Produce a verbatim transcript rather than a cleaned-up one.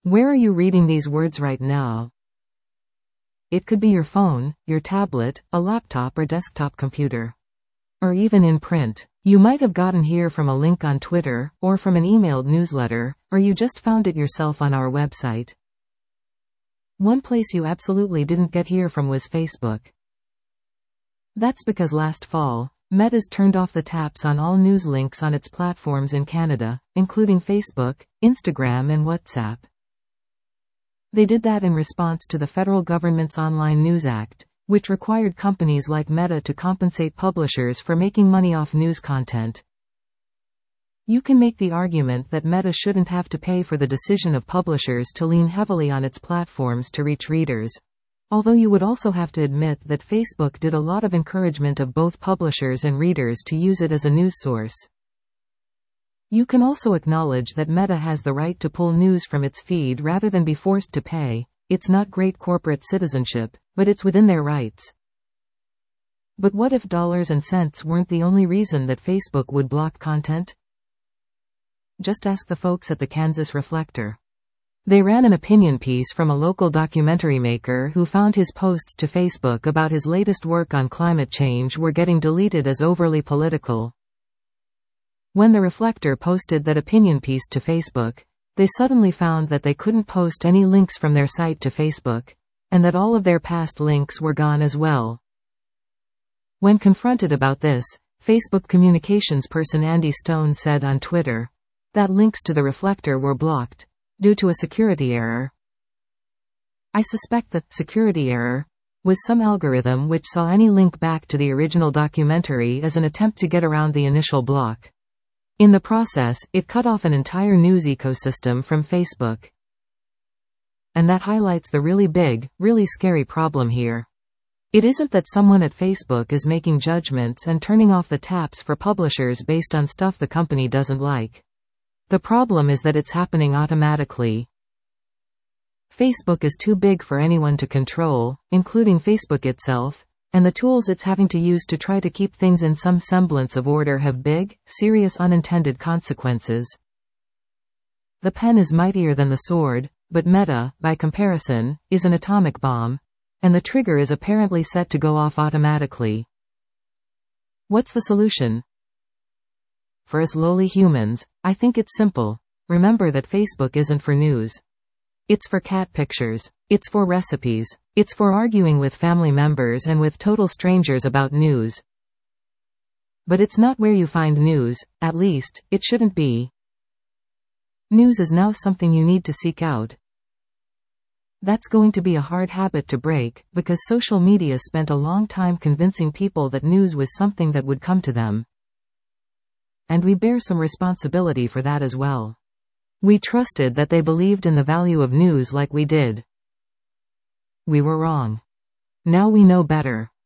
Where are you reading these words right now? It could be your phone, your tablet, a laptop or desktop computer. Or even in print. You might have gotten here from a link on Twitter, or from an emailed newsletter, or you just found it yourself on our website. One place you absolutely didn't get here from was Facebook. That's because last fall, Meta's turned off the taps on all news links on its platforms in Canada, including Facebook, Instagram and WhatsApp. They did that in response to the federal government's Online News Act, which required companies like Meta to compensate publishers for making money off news content. You can make the argument that Meta shouldn't have to pay for the decision of publishers to lean heavily on its platforms to reach readers. Although you would also have to admit that Facebook did a lot of encouragement of both publishers and readers to use it as a news source. You can also acknowledge that Meta has the right to pull news from its feed rather than be forced to pay. It's not great corporate citizenship, but it's within their rights. But what if dollars and cents weren't the only reason that Facebook would block content? Just ask the folks at the Kansas Reflector. They ran an opinion piece from a local documentary maker who found his posts to Facebook about his latest work on climate change were getting deleted as overly political. When the Reflector posted that opinion piece to Facebook, they suddenly found that they couldn't post any links from their site to Facebook, and that all of their past links were gone as well. When confronted about this, Facebook communications person Andy Stone said on Twitter that links to the Reflector were blocked due to a security error. I suspect the security error was some algorithm which saw any link back to the original documentary as an attempt to get around the initial block. In the process, it cut off an entire news ecosystem from Facebook. And that highlights the really big, really scary problem here. It isn't that someone at Facebook is making judgments and turning off the taps for publishers based on stuff the company doesn't like. The problem is that it's happening automatically. Facebook is too big for anyone to control, including Facebook itself, and the tools it's having to use to try to keep things in some semblance of order have big, serious unintended consequences. The pen is mightier than the sword, but Meta, by comparison, is an atomic bomb, and the trigger is apparently set to go off automatically. What's the solution? For us lowly humans, I think it's simple. Remember that Facebook isn't for news. It's for cat pictures. It's for recipes. It's for arguing with family members and with total strangers about news. But it's not where you find news, at least, it shouldn't be. News is now something you need to seek out. That's going to be a hard habit to break, because social media spent a long time convincing people that news was something that would come to them. And we bear some responsibility for that as well. We trusted that they believed in the value of news like we did. We were wrong. Now we know better.